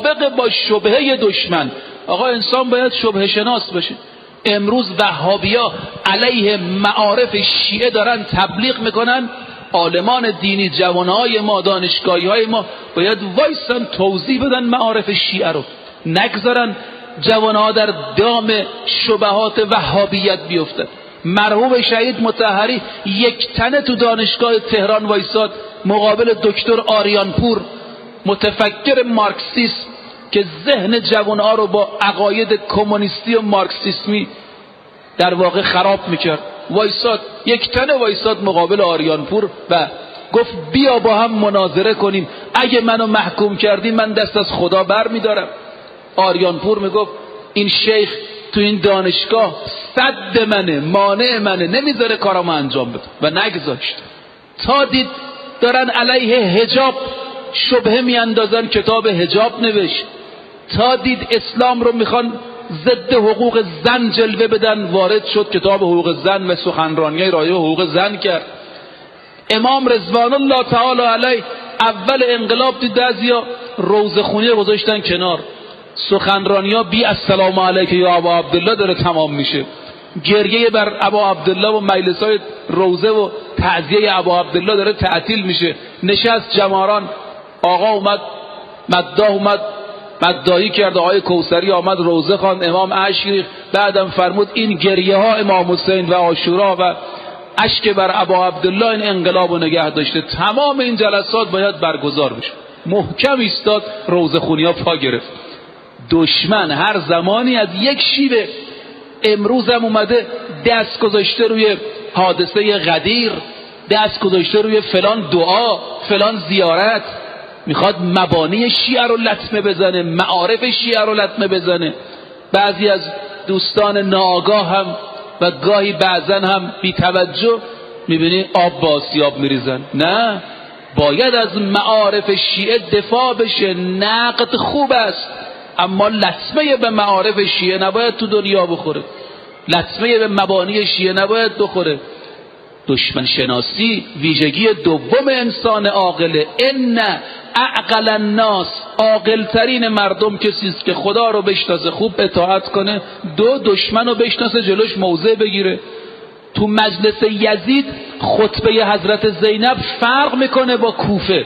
مطابق با شبهه دشمن. آقا انسان باید شبهه شناس باشه. امروز وهابیا علیه معارف شیعه دارن تبلیغ میکنن. عالمان دینی، جوانهای ما، دانشگاهی‌های ما باید وایسن توضیح بدن معارف شیعه رو، نگذارن جوانها در دام شبهات وهابیت بیفتن. مرحوم شهید مطهری یک تنه تو دانشگاه تهران وایساد مقابل دکتر آریانپور، متفکر مارکسیسم که ذهن جوانها رو با عقاید کمونیستی و مارکسیسمی در واقع خراب میکرد. وایساد، یک تنه وایساد مقابل آریانپور و گفت بیا با هم مناظره کنیم، اگه منو محکوم کردی من دست از خدا بر میدارم. آریانپور میگفت این شیخ تو این دانشگاه سد منه، مانع منه، نمیذاره کارامو انجام بده و نگذاشت. تا دید دارن علیه حجاب شبهه میاندازن، کتاب حجاب نوشت. تا دید اسلام رو میخوان ضد حقوق زن جلوه بدن، وارد شد کتاب حقوق زن و سخنرانی راجع به حقوق زن کرد. امام رضوان الله تعالی علیه اول انقلاب دید بعضیا روزخونی گذاشتن کنار، سخنرانی‌ها بی السلام علیک یا ابا عبدالله داره تمام میشه، گریه بر ابا عبدالله و مجلس‌های روزه و تعزیه ابا عبدالله داره تعطیل میشه. نشست جماران، آقا اومد مداح اومد مداحی کرد، آقای کوثری آمد روزه خواند، امام اشک ریخت، بعدم فرمود این گریه ها امام حسین و عاشورا و اشک بر ابا عبدالله این انقلاب رو نگه داشته. تمام این جلسات باید برگزار بشه. محکم ایستاد، روزه خونی ها پا گرفت. دشمن هر زمانی از یک شیوه، امروز هم اومده دست گذاشته روی حادثه غدیر، دست گذاشته روی فلان دعا، فلان زیارت، میخواد مبانی شیعه رو لطمه بزنه، معارف شیعه رو لطمه بزنه. بعضی از دوستان ناآگاه هم و گاهی بعضا هم بی توجه میبینی آب با آسیاب میریزن. نه، باید از معارف شیعه دفاع بشه. نقد خوب است، اما لطمه به معارف شیعه نباید تو دنیا بخوره، لطمه به مبانی شیعه نباید بخوره. دشمن شناسی ویژگی دوم انسان عاقله. ان اعقل الناس، عاقل ترین مردم کسی است که خدا رو بشناسه، خوب اطاعت کنه، دو دشمن رو بشناسه، جلوش موضع بگیره. تو مجلس یزید خطبه حضرت زینب فرق میکنه با کوفه.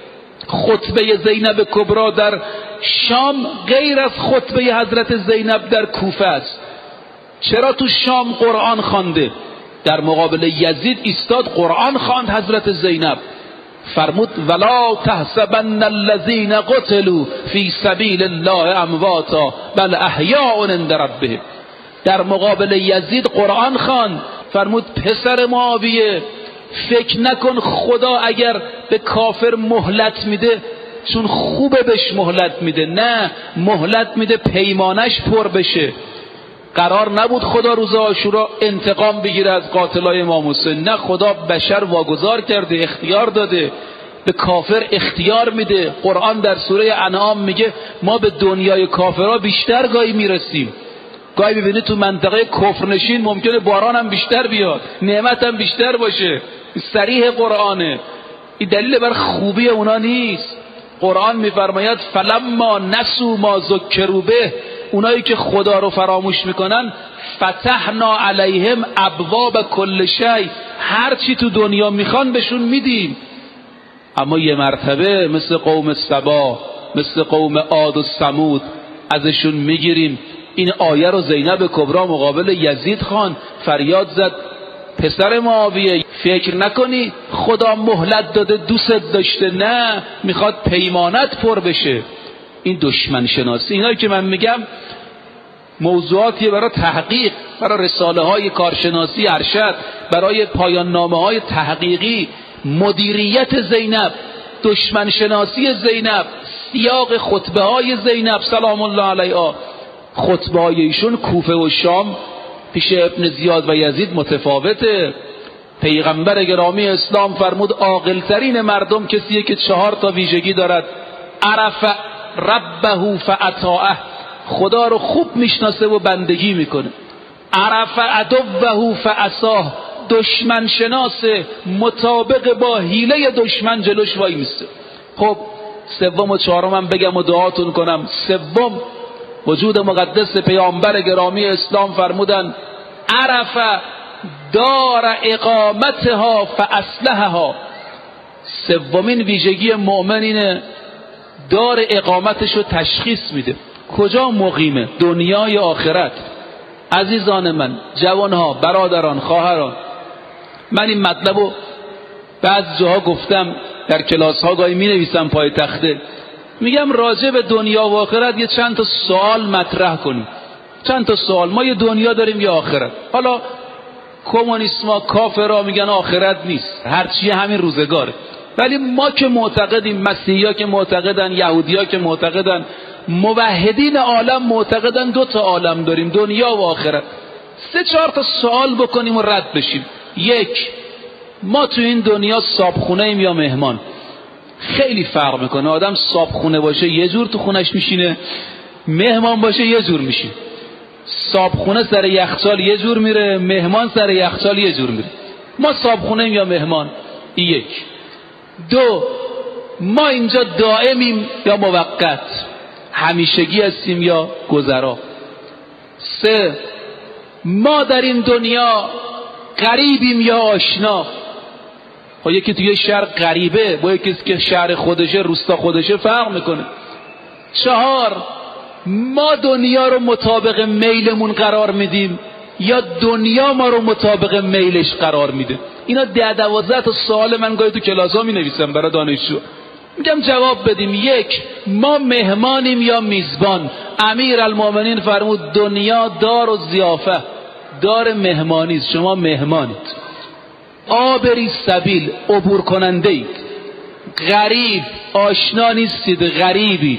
خطبه زینب کبرا در شام غیر از خطبه حضرت زینب در کوفه است. چرا تو شام قرآن خوانده، در مقابل یزید ایستاد قرآن خواند حضرت زینب. فرمود ولا تحسبن الذين قتلوا في سبيل الله امواتا بل احیاء عند ربهم. در مقابل یزید قرآن خواند. فرمود پسر معاویه فکر نکن خدا اگر به کافر مهلت میده چون خوبه بهش مهلت میده، نه، مهلت میده پیمانش پر بشه. قرار نبود خدا روز عاشورا انتقام بگیره از قاتلای امام حسین، نه، خدا بشر واگذار کرده، اختیار داده، به کافر اختیار میده. قرآن در سوره انعام میگه ما به دنیای کافرها بیشتر گاهی میرسیم. گاهی ببینید تو منطقه کفرنشین ممکنه باران هم بیشتر بیاد، نعمت هم بیشتر باشه. صریح قرآنه، این دلیل بر خوبی اونا نیست. قرآن میفرماید فلما نسوا ما ذکروا به، اونایی که خدا رو فراموش میکنن فتحنا علیهم ابواب کل شیء، هر چی تو دنیا میخوان بهشون میدیم. اما یه مرتبه مثل قوم سبا، مثل قوم عاد و ثمود ازشون میگیریم. این آیه رو زینب کبرا مقابل یزید خان فریاد زد پسر معاویه فکر نکنی خدا مهلت داده دوست داشته، نه، میخواد پیمانت پر بشه. این دشمن شناسی. اینایی که من میگم موضوعاتی برای تحقیق، برای رساله های کارشناسی ارشد، برای پایان نامه های تحقیقی. مدیریت زینب، دشمن شناسی زینب، سیاق خطبه های زینب سلام الله علیها. خطبه های ایشون کوفه و شام پیش ابن زیاد و یزید متفاوته. پیغمبر گرامی اسلام فرمود عاقل ترین مردم کسیه که 4 ویژگی دارد. عرف ربه فاطاعه، خدا رو خوب میشناسه و بندگی میکنه. عرف عدوه فعصاه، دشمن شناسه، مطابق با حیله دشمن جلوش وای میسته. خب سوم و چهارم بگم و دعاتون کنم. سوم، وجود مقدس پیامبر گرامی اسلام فرمودن عرف دار اقامتها فاصلحها. سومین ویژگی مؤمن اینه دار اقامتش رو تشخیص میده، کجا مقیمه، دنیا یا آخرت. عزیزان من، جوانها، برادران، خواهران، من این مطلب رو بعض جاها گفتم، در کلاس ها گاهی می نویسم پای تخته، میگم راجع به دنیا و آخرت یه چند تا سوال مطرح کنیم. چند تا سوال. ما یه دنیا داریم یا آخرت. حالا کمونیسما، کافرها میگن آخرت نیست، هرچی همین روزگاره، ولی ما که معتقدیم، مسیحی‌ها که معتقدن، یهودی‌ها که معتقدن، موحدین عالم معتقدن دو تا عالم داریم، دنیا و آخرت. سه چهار تا سوال بکنیم و رد بشیم. یک، ما تو این دنیا صابخونه ایم یا مهمان؟ خیلی فرق میکنه. آدم صابخونه باشه یه جور تو خونش میشینه، مهمان باشه یه جور میشینه. صابخونه سر یخچال یه جور میره، مهمان سر یخچال یه جور میره. ما صابخونه ایم یا مهمان؟ یک. دو، ما اینجا دائمیم یا موقت، همیشگی هستیم یا گذرا؟ سه، ما در این دنیا غریبیم یا آشنا؟ خب یکی توی شهر غریبه با یکی که شهر خودشه، روستا خودشه فرق میکنه. چهار، ما دنیا رو مطابق میلمون قرار میدیم یا دنیا ما رو مطابق میلش قرار میده؟ اینا 10-12 تا سوال من گاهی تو کلاس ها می نویسم برای دانشجو، میگم جواب بدیم. یک، ما مهمانیم یا میزبان؟ امیرالمومنین فرمود دنیا دار و ضیافه، دار مهمانی است، شما مهمانید. عابری سبیل، عبور کننده اید. غریب، آشنا نیستید، غریبید.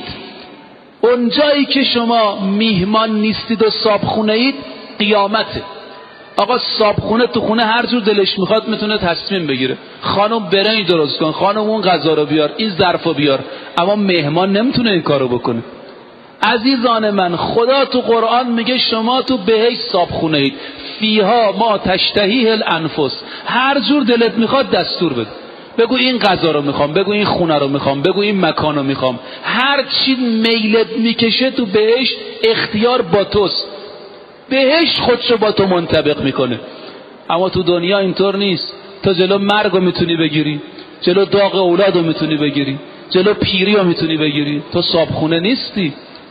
اونجایی که شما میهمان نیستید و صابخونه اید قیامته. آقا صابخونه تو خونه هر جور دلش میخواد میتونه تصمیم بگیره، خانم برنج درست کن، خانم اون غذا رو بیار، این ظرفو بیار، اما مهمان نمیتونه این کارو بکنه. عزیزان من، خدا تو قرآن میگه شما تو بهشت صابخونه اید، فیها ما تشتهیه الانفس، هر جور دلت میخواد دستور بده، بگو این غذا رو میخوام، بگو این خونه رو میخوام، بگو این مکان رو میخوام، هر چی میلت میکشه تو بهشت اختیار با توست، بهشت خودشو با تو منطبق میکنه. اما تو دنیا اینطور نیست. تو جلو مرگ رو میتونی بگیری، جلو داغ اولاد رو میتونی بگیری، جلو پیری رو میتونی بگیری، تو صابخونه نیستی.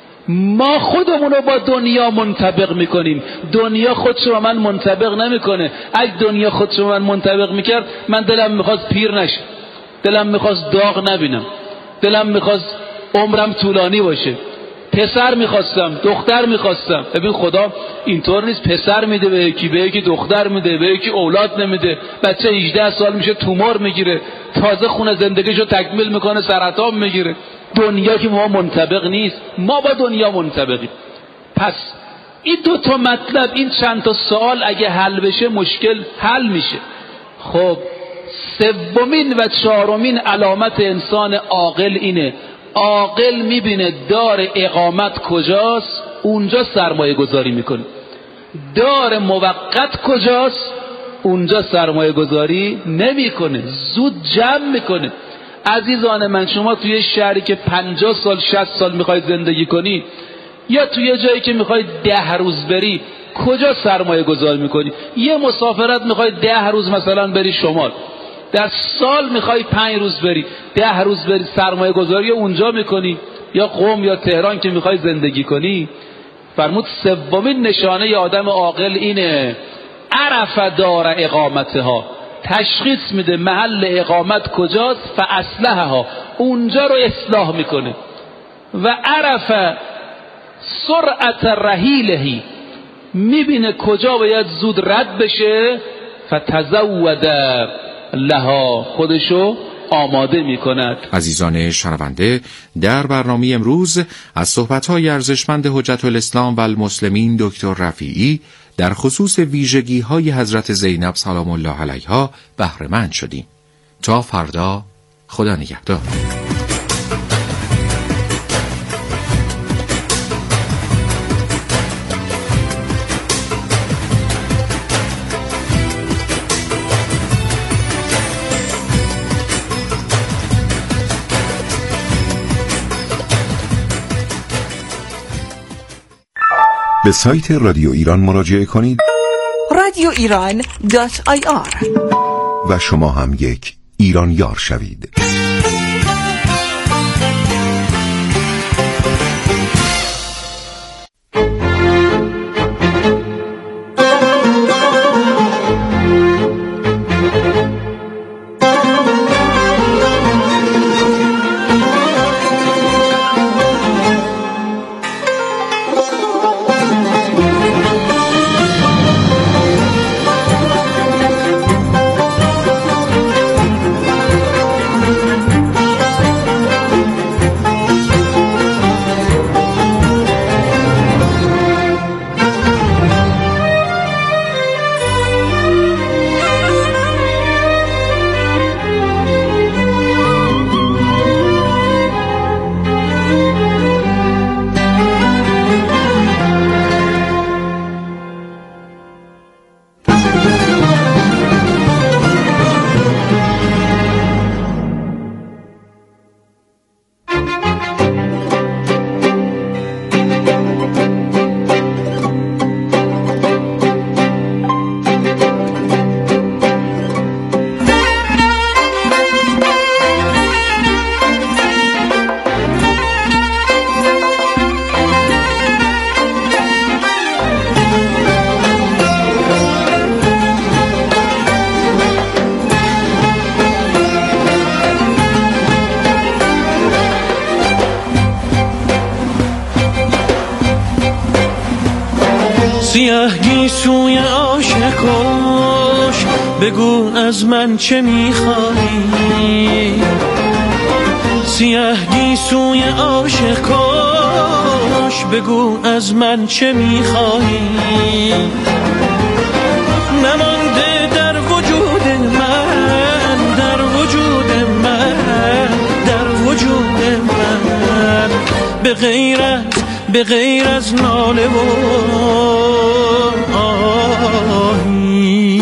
ما خودمون رو با دنیا منطبق میکنیم، دنیا خودشو با من منطبق نمیکنه. اگه دنیا خودشو با من منطبق میکرد، من دلم میخواست پیر نشه، دلم میخواست داغ نبینم، دلم میخواست عمرم طولانی باشه، پسر میخواستم، دختر میخواستم. ببین خدا اینطور نیست، پسر میده به یکی، به یکی دختر میده، به یکی اولاد نمیده. بچه 18 سال میشه تومور میگیره، تازه خونه زندگیشو تکمیل میکنه سرطان میگیره. دنیا که ما منطبق نیست، ما با دنیا منطبقیم. پس این دو تا مطلب، این چند تا سوال اگه حل بشه مشکل حل میشه. خب سومین و چهارمین علامت انسان عاقل اینه، عاقل میبینه دار اقامت کجاست، اونجا سرمایه گذاری میکنه. دار موقت کجاست، اونجا سرمایه گذاری نمیکنه، زود جمع میکنه. عزیزان من، شما توی شهری که 50 سال 60 سال میخواید زندگی کنی یا توی جایی که میخواید 10 روز بری، کجا سرمایه گذاری میکنی؟ یه مسافرت میخواید 10 روز مثلا بری شمال، در سال میخوای 5 روز بری، 10 روز بری، سرمایه گذاری اونجا میکنی؟ یا قم یا تهران که میخوای زندگی کنی؟ فرمود سومین نشانه آدم عاقل اینه، عرف دار اقامتها، تشخیص میده محل اقامت کجاست، فاصلحها، اونجا رو اصلاح میکنه. و عرف سرعت رحیلهی، میبینه کجا باید زود رد بشه، فتزود لها، خودشو آماده می کند. عزیزان شنونده، در برنامه امروز از صحبت‌های ارزشمند حجت الاسلام و المسلمین دکتر رفیعی در خصوص ویژگی‌های حضرت زینب سلام الله علیها بهره مند شدیم. تا فردا، خدا نگهدار. به سایت رادیو ایران مراجعه کنید. radioiran.ir و شما هم یک ایرانیار شوید. سیاه گیسوی عاشقاش بگو از من چه میخوایی، سیاه گیسوی عاشقاش بگو از من چه میخوایی، نمانده در وجود من، در وجود من، در وجود من به غیر از ناله و آهی.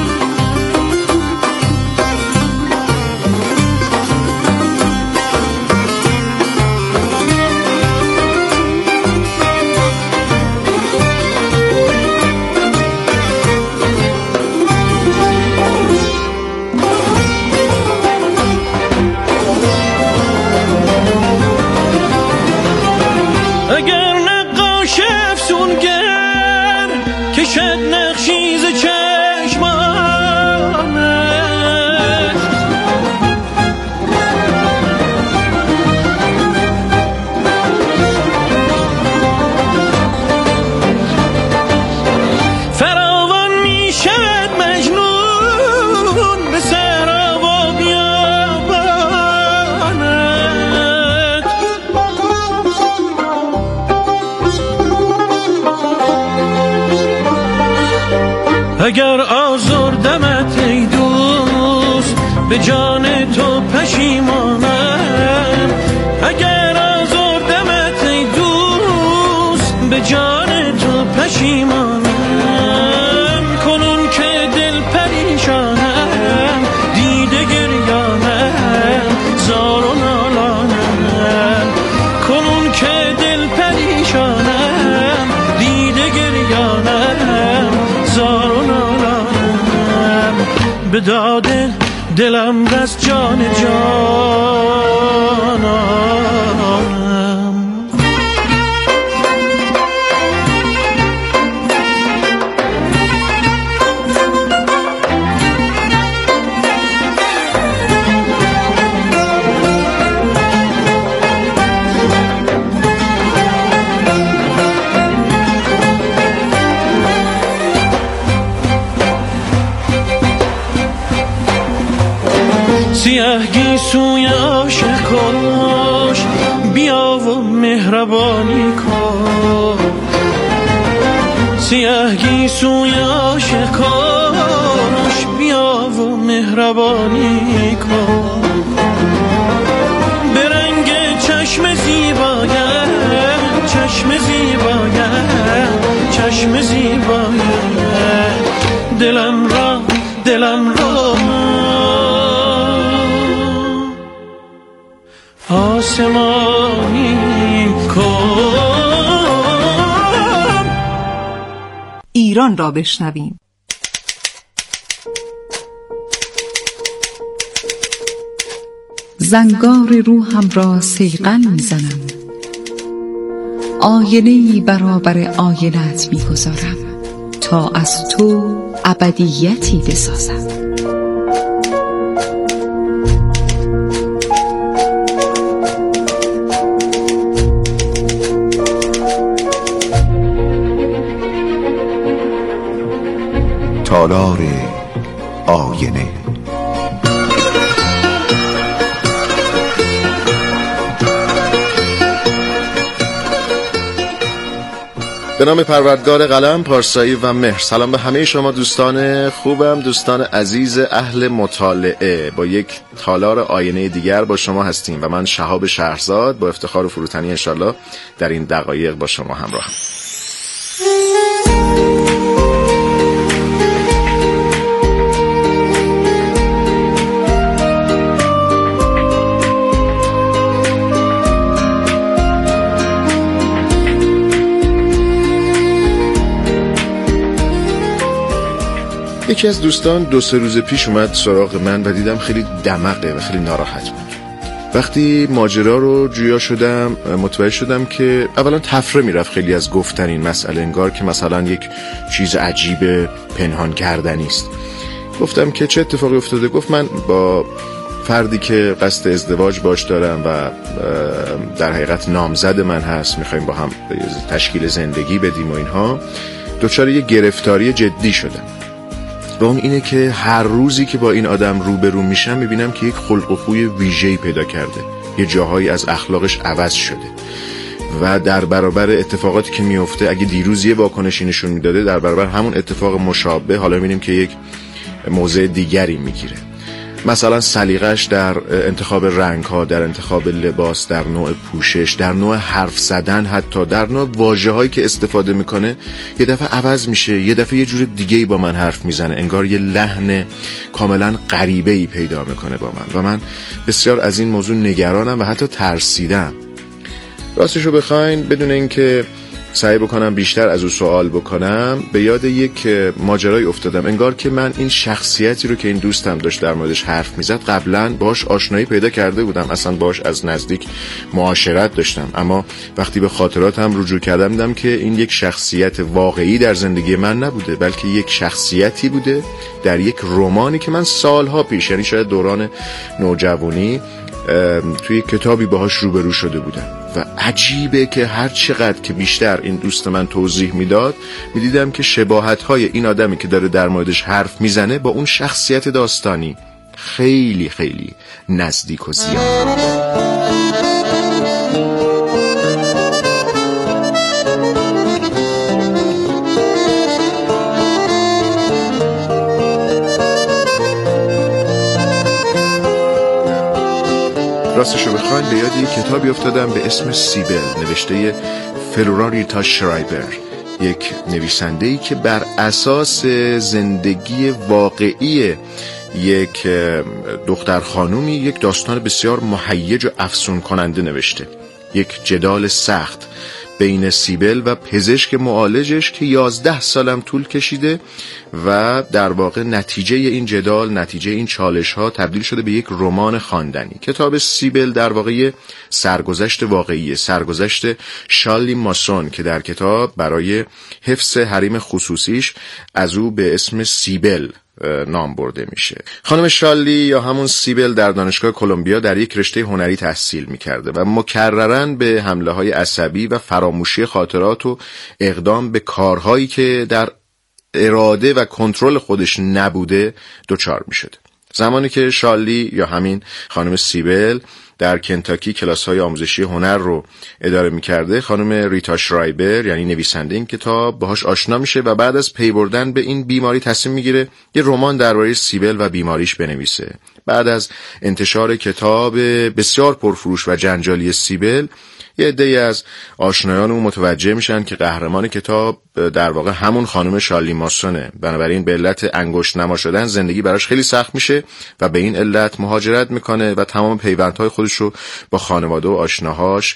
اگر نقاش افسونگر کشد نقشی ز چشمانت، فراوان می شود مجنون به صحرا و بیابانت. اگر آزردمت ای دوست به جان تو پشیمانم، اگر آزردمت ای دوست به جان تو پشیمانم، کنون که دل پریشانم دیده گریانم زار و نالانم، کنون که دل پریشانم دیده گریانم زار و نالانم، به داد دلم رس جان جانانم. سیاه گیسوی عاشقاش بیا و مهربانی کن، سیاه گیسوی عاشقاش بیا و مهربانی کن، به رنگ چشم زیبایم، چشم زیبایم، چشم زیبایم، دلم را آسمانی کن. ایران را بشنویم. زنگار روحم را صیقل میزنم، آینه‌ای برابر آینه‌ات میگذارم تا از تو ابدیتی بسازم. تالار آینه. به نام پروردگار قلم، پارسایی و مهر. سلام به همه شما دوستان خوبم، دوستان عزیز اهل مطالعه. با یک تالار آینه دیگر با شما هستیم و من شهاب شهرزاد با افتخار و فروتنی انشالله در این دقایق با شما همراهم. یکی از دوستان 2-3 روز پیش اومد سراغ من و دیدم خیلی دمقه و خیلی ناراحت بود. وقتی ماجرا رو جویا شدم متوجه شدم که اولا تفره میرفت خیلی از گفتن این مسئله، انگار که مثلا یک چیز عجیب پنهان کردنی است. گفتم که چه اتفاقی افتاده؟ گفت من با فردی که قصد ازدواج باش دارم و در حقیقت نامزد من هست، میخوایم با هم تشکیل زندگی بدیم و اینها، دچار یک گرفتاری جدی شدم. و اون اینه که هر روزی که با این آدم روبرو میشم میبینم که یک خلق و خوی ویژه‌ای پیدا کرده، یه جاهایی از اخلاقش عوض شده و در برابر اتفاقاتی که میفته، اگه دیروز یه واکنشی نشون میداده، در برابر همون اتفاق مشابه حالا میبینیم که یک موضع دیگری میگیره. مثلا سلیقه‌اش در انتخاب رنگ‌ها، در انتخاب لباس، در نوع پوشش، در نوع حرف زدن، حتی در نوع واژه‌هایی که استفاده میکنه یه دفعه عوض میشه، یه دفعه یه جور دیگه‌ای با من حرف میزنه، انگار یه لحن کاملا غریبه‌ای پیدا میکنه با من و من بسیار از این موضوع نگرانم و حتی ترسیدم. راستشو بخواین بدون اینکه سعی بکنم بیشتر از او سوال بکنم، به یاد یک ماجرای افتادم. انگار که من این شخصیتی رو که این دوستم داشت در موردش حرف میزد قبلا باش آشنایی پیدا کرده بودم، اصلا باش از نزدیک معاشرت داشتم، اما وقتی به خاطراتم رجوع کردم دیدم که این یک شخصیت واقعی در زندگی من نبوده، بلکه یک شخصیتی بوده در یک رمانی که من سالها پیش، یعنی شاید دوران نوجوانی، توی کتابی باهاش روبرو شده بودم. و عجیبه که هر چقدر که بیشتر این دوست من توضیح میداد میدیدم که شباهت‌های این آدمی که داره در موردش حرف میزنه با اون شخصیت داستانی خیلی خیلی نزدیک و زیاد. راستشو بخواین به یاد یک کتابی افتادم به اسم سیبل، نوشته فلورا ریتا شرایبر، یک نویسنده‌ای که بر اساس زندگی واقعی یک دختر خانومی یک داستان بسیار مهیج و افسون کننده نوشته. یک جدال سخت بین سیبل و پزشک معالجش که 11 سالم طول کشیده و در واقع نتیجه این جدال، نتیجه این چالش ها تبدیل شده به یک رمان خواندنی. کتاب سیبل در واقع سرگذشت واقعیه، سرگذشت شارلی ماسون که در کتاب برای حفظ حریم خصوصیش از او به اسم سیبل نام برده میشه. خانم شارلی یا همون سیبل در دانشگاه کلمبیا در یک رشته هنری تحصیل میکرده و مکرراً به حمله های عصبی و فراموشی خاطرات و اقدام به کارهایی که در اراده و کنترل خودش نبوده دچار میشد. زمانی که شارلی یا همین خانم سیبل در کنتاکی کلاس‌های آموزشی هنر رو اداره می‌کرده، خانم ریتا شرایبر یعنی نویسنده این کتاب باهاش آشنا میشه و بعد از پی بردن به این بیماری تصمیم میگیره یه رمان درباره سیبل و بیماریش بنویسه. بعد از انتشار کتاب بسیار پرفروش و جنجالی سیبل، یه عده‌ای از آشنایان اون متوجه میشن که قهرمان کتاب در واقع همون خانم شارلی ماسونه. بنابراین به علت انگشت نما شدن زندگی براش خیلی سخت میشه و به این علت مهاجرت میکنه و تمام پیوندهای خودش رو با خانواده و آشناهاش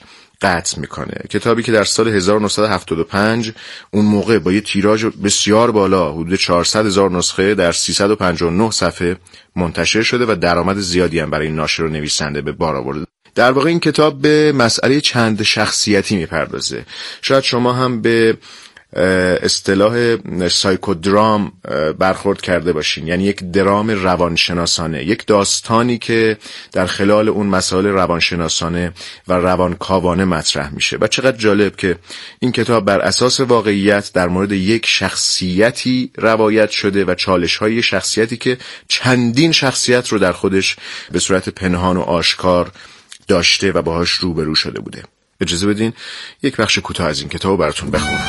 قطع میکنه. کتابی که در سال 1975 اون موقع با یه تیراژ بسیار بالا حدود 400,000 نسخه در 359 صفحه منتشر شده و درآمد زیادی هم برای ناشر و نویسنده به بار آورده. در واقع این کتاب به مسئله چند شخصیتی میپردازه. شاید شما هم به اصطلاح سایکودرام برخورد کرده باشین، یعنی یک درام روانشناسانه، یک داستانی که در خلال اون مسائل روانشناسانه و روانکاوانه مطرح میشه. و چقدر جالب که این کتاب بر اساس واقعیت در مورد یک شخصیتی روایت شده و چالش‌های شخصیتی که چندین شخصیت رو در خودش به صورت پنهان و آشکار داشته و باهاش روبرو شده بوده. اجازه بدین یک بخش کوتاه از این کتاب براتون بخونم.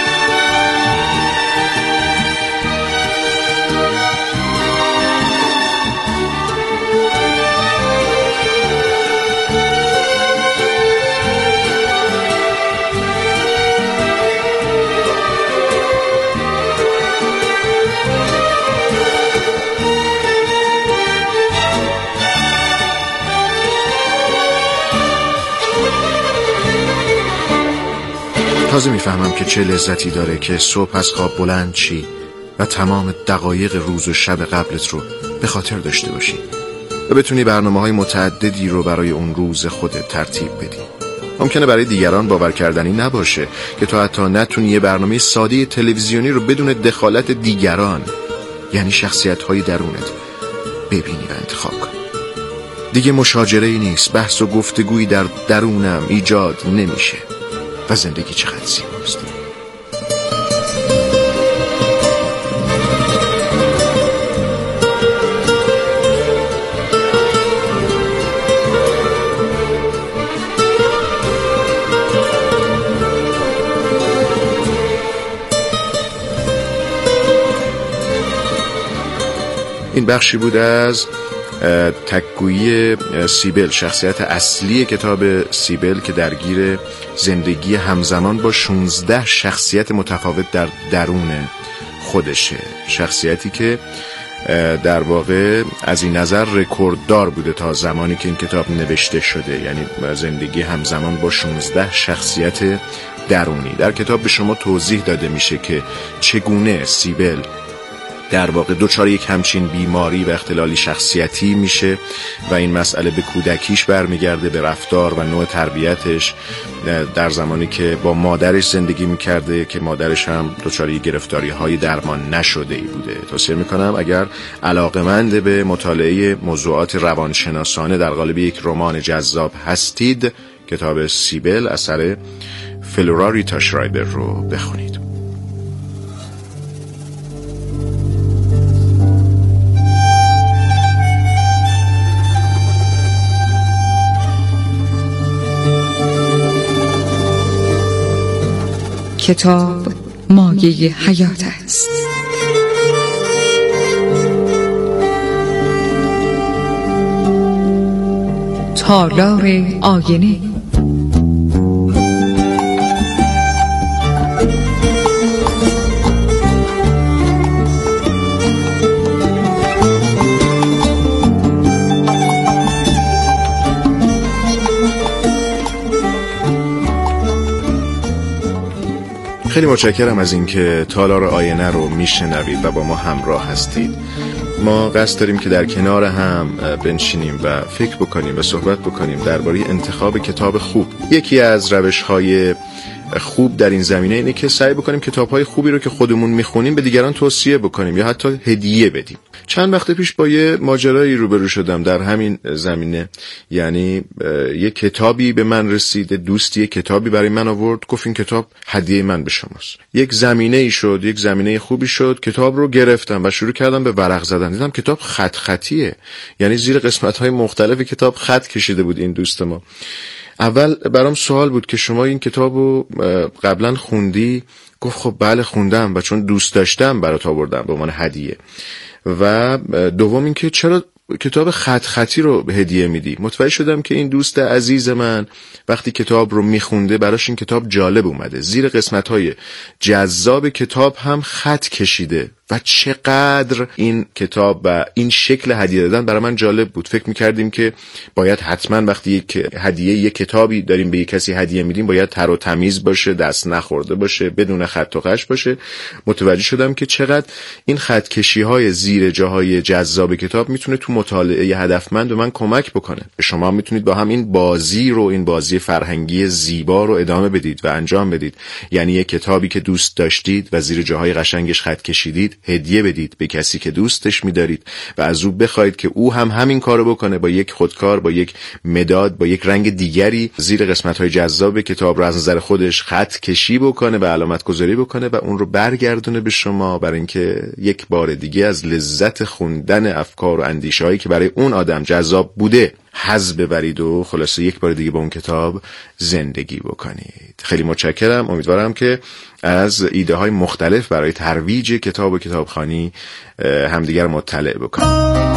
تازه میفهمم که چه لذتی داره که صبح از خواب بلند چی و تمام دقایق روز و شب قبلت رو به خاطر داشته باشی و بتونی برنامه‌های متعددی رو برای اون روز خودت ترتیب بدی. ممکنه برای دیگران باور کردنی نباشه که تو حتی نتونی یه برنامه ساده تلویزیونی رو بدون دخالت دیگران، یعنی شخصیت‌های درونت، ببینی و انتخاب کنی. دیگه مشاجره‌ای نیست، بحث و گفتگویی در درونم ایجاد نمیشه و زندگی چقدر زیباست. این بخشی بود از تک‌گویی سیبل، شخصیت اصلی کتاب سیبل که درگیر زندگی همزمان با 16 شخصیت متفاوت در درون خودشه. شخصیتی که در واقع از این نظر رکورددار بوده تا زمانی که این کتاب نوشته شده، یعنی زندگی همزمان با 16 شخصیت درونی. در کتاب به شما توضیح داده میشه که چگونه سیبل در واقع دچار یک همچین بیماری و اختلالی شخصیتی میشه و این مسئله به کودکیش برمیگرده، به رفتار و نوع تربیتش در زمانی که با مادرش زندگی میکرده که مادرش هم دچار گرفتاری‌های درمان نشده ای بوده. توصیه میکنم اگر علاقه‌مند به مطالعه موضوعات روانشناسانه در قالب یک رمان جذاب هستید، کتاب سیبل اثر فلورا ریتا شرایبر رو بخونید. کتاب مایه حیات است. تالار آینه. خیلی متشکرم از اینکه تالار آینه رو میشنوید و با ما همراه هستید. ما قصد داریم که در کنار هم بنشینیم و فکر بکنیم و صحبت بکنیم درباره انتخاب کتاب خوب. یکی از روش‌های خوب در این زمینه اینه که سعی بکنیم کتاب‌های خوبی رو که خودمون میخونیم به دیگران توصیه بکنیم یا حتی هدیه بدیم. چند وقت پیش با یه ماجرایی روبرو شدم در همین زمینه. یعنی یه کتابی به من رسید، دوستی کتابی برای من آورد، گفت این کتاب هدیه من به شماست. یک زمینه‌ای شد، یک زمینه خوبی شد. کتاب رو گرفتم و شروع کردم به ورق زدن. دیدم کتاب خط خطیه، یعنی زیر قسمت‌های مختلف کتاب خط کشیده بود این دوست ما. اول برام سوال بود که شما این کتابو قبلا خوندی؟ گفت خب بله خوندم و چون دوست داشتم برات آوردم به عنوان هدیه. و دوم این که چرا کتاب خط خطی رو هدیه میدی؟ متوجه شدم که این دوست عزیز من وقتی کتاب رو میخونده براش این کتاب جالب اومده، زیر قسمت‌های جذاب کتاب هم خط کشیده و چقدر این کتاب و این شکل هدیه دادن برای من جالب بود. فکر می‌کردیم که باید حتما وقتی یک کتابی داریم به یک کسی هدیه میدیم باید تر و تمیز باشه، دست نخورده باشه، بدون خط و خش باشه. متوجه شدم که چقدر این خطکشی‌های زیر جاهای جذاب کتاب میتونه تو مطالعه هدفمند به من کمک بکنه. شما میتونید با هم این بازی فرهنگی زیبا رو ادامه بدید و انجام بدید. یعنی یک کتابی که دوست داشتید و زیر جاهای قشنگش خط کشیدید هدیه بدید به کسی که دوستش می‌دارید و از او بخواید که او هم همین کارو بکنه، با یک خودکار، با یک مداد، با یک رنگ دیگری زیر قسمت‌های جذاب کتاب رو از نظر خودش خط کشی بکنه و علامت گذاری بکنه و اون رو برگردونه به شما، برای اینکه یک بار دیگه از لذت خوندن افکار و اندیشه‌هایی که برای اون آدم جذاب بوده حظ ببرید و خلاصه یک بار دیگه با اون کتاب زندگی بکنید. خیلی متشکرم. امیدوارم که از ایده های مختلف برای ترویج کتاب و کتابخوانی همدیگر مطلع بکنید.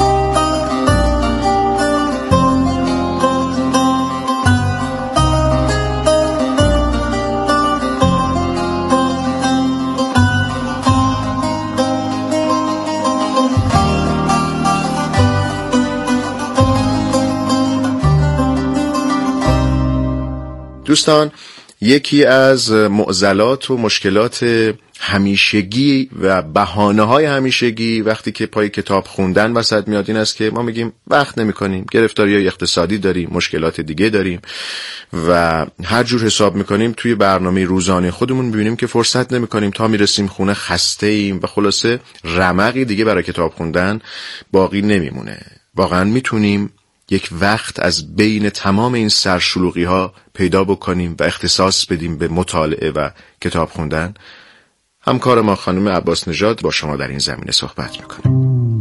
دوستان، یکی از معضلات و مشکلات همیشگی و بهانه‌های همیشگی وقتی که پای کتاب خوندن وسط میاد این است که ما میگیم وقت نمی‌کنیم، گرفتاری‌های اقتصادی داریم، مشکلات دیگه داریم و هر جور حساب می‌کنیم توی برنامه روزانه خودمون می‌بینیم که فرصت نمی‌کنیم، تا میرسیم خونه خسته‌ایم و خلاصه رمقی دیگه برای کتاب خوندن باقی نمیمونه. واقعاً میتونیم یک وقت از بین تمام این سرشلوغی ها پیدا بکنیم و اختصاص بدیم به مطالعه و کتاب خوندن؟ همکار ما خانم عباس نژاد با شما در این زمینه صحبت میکنه.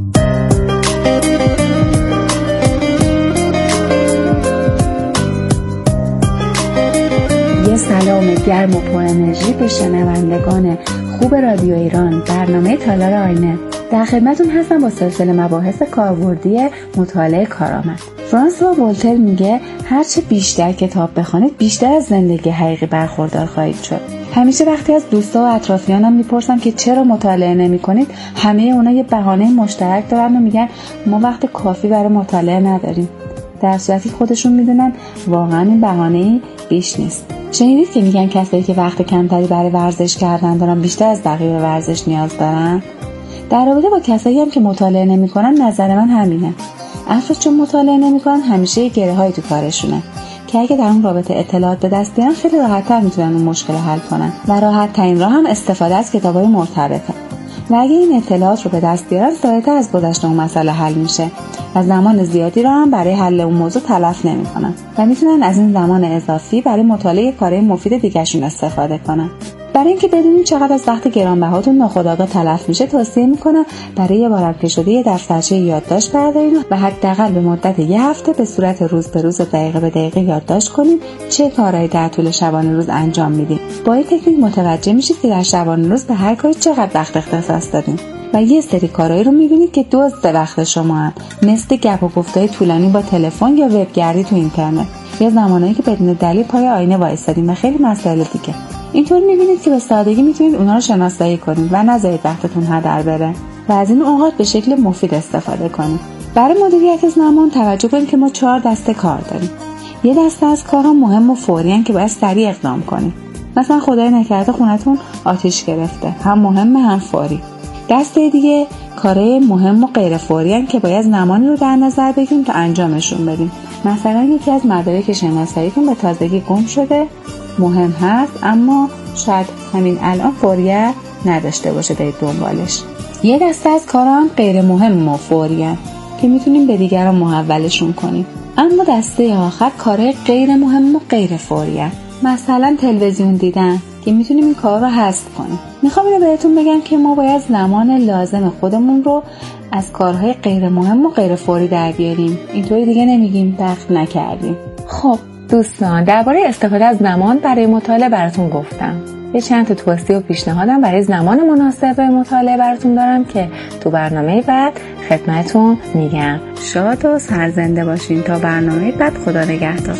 یه سلام گرم و پر انرژی به شنوندگان خوب رادیو ایران، برنامه تالار آینه. در خدمتون هستم با سلسله مباحث کاربردی مطالعه کارآمد. فرانسوا ولتر میگه هرچه بیشتر کتاب بخونید بیشتر از زندگی حقیقی برخوردار خواهید شد. همیشه وقتی از دوستا و اطرافیانم میپرسم که چرا مطالعه نمی‌کنید، همه اونا یه بهانه مشترک دارن و میگن ما وقت کافی برای مطالعه نداریم. در صورتی خودشون میدونن واقعا این بهانه‌ای بیش نیست. شنیدید که میگن کسایی که وقت کمتری برای ورزش کردن دارن بیشتر از بقیه به ورزش نیاز دارن؟ در رابطه با کسایی هم که مطالعه نمی‌کنن نظر من همینه. افراد چون مطالعه نمی‌کنن همیشه یه گره‌هایی تو کارشونه که اگه در اون رابطه اطلاعات به دست بیارن خیلی راحت‌تر میتونن اون مشکل رو حل کنن و راحت‌ترین راه هم استفاده از کتاب‌های مرتبطه. و اگه این اطلاعات رو به دست بیارن سریعتر از گذشت اون مسئله حل میشه و زمان زیادی رو هم برای حل اون موضوع تلف نمی‌کنن و میتونن از این زمان اضافی برای مطالعه کارهای مفید دیگه‌شون استفاده کنن. برای اینکه بدونیم چقدر از وقت گرانبهاتون ناخودآگاه تلف میشه توصیه میکنم برای یه بارم که شده یه دفترچه یادداشت بردارین و حداقل به مدت یه هفته به صورت روز به روز و دقیقه به دقیقه یادداشت کنید چه کارهایی در طول شبانه روز انجام میدین. با این تکنیک متوجه میشید که در شبانه روز به هر کاری چقدر وقت اختصاص دادین و یه سری کارهایی رو میبینید که دزد وقت شما هست، مثل گپ و گفت‌های طولانی با تلفن یا وبگردی تو اینترنت یا زمانهایی که بدون دلیل پای آینه وایسادین و خیلی مسائل دیگه. اینطور میبینید که به سادگی میتونید اونا رو شناسایی کنید و نذارید وقتتون هدر بره و از این اوقات به شکل مفید استفاده کنید. برای مدیریت زمان توجه کنید که ما 4 دسته کار داریم. یه دسته از کارها مهم و فوری ان که باید سریع اقدام کنید. مثلا خدای نکرده خونتون آتش گرفته، هم مهمه هم فوری. دسته دیگه کارهای مهم و غیر فوری ان که باید زمانی رو در نظر بگیریم تا انجامشون بدیم. مثلا یکی از مدارک شناساییتون به تازگی گم شده، مهم هست اما شاید همین الان فوریت نداشته باشه برید دنبالش. یه دسته از کارا هم غیر مهم و فوریه که میتونیم به دیگران محولشون کنیم. اما دسته آخر کارهای غیر مهم و غیر فوریه، مثلا تلویزیون دیدن که میتونیم این کار رو حذف کنیم. میخوام اینو بهتون بگم که ما باید زمان لازم خودمون رو از کارهای غیر مهم و غیر فوری در بیاریم. اینطوری دیگه نمیگیم وقت نکردیم. خب دوستان، درباره استفاده از زمان برای مطالعه براتون گفتم. یه چند تا توصیه و پیشنهادم برای زمان مناسب مطالعه براتون دارم که تو برنامه بعد خدمتتون میگم. شاد و سرزنده باشین تا برنامه بعد. خدا نگهدار.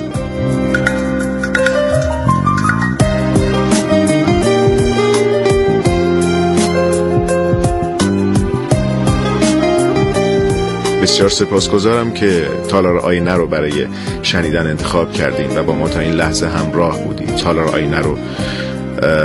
بسیار سپاسگزارم که تالار آینه رو برای شنیدن انتخاب کردین و با ما تا این لحظه همراه بودید. تالار آینه رو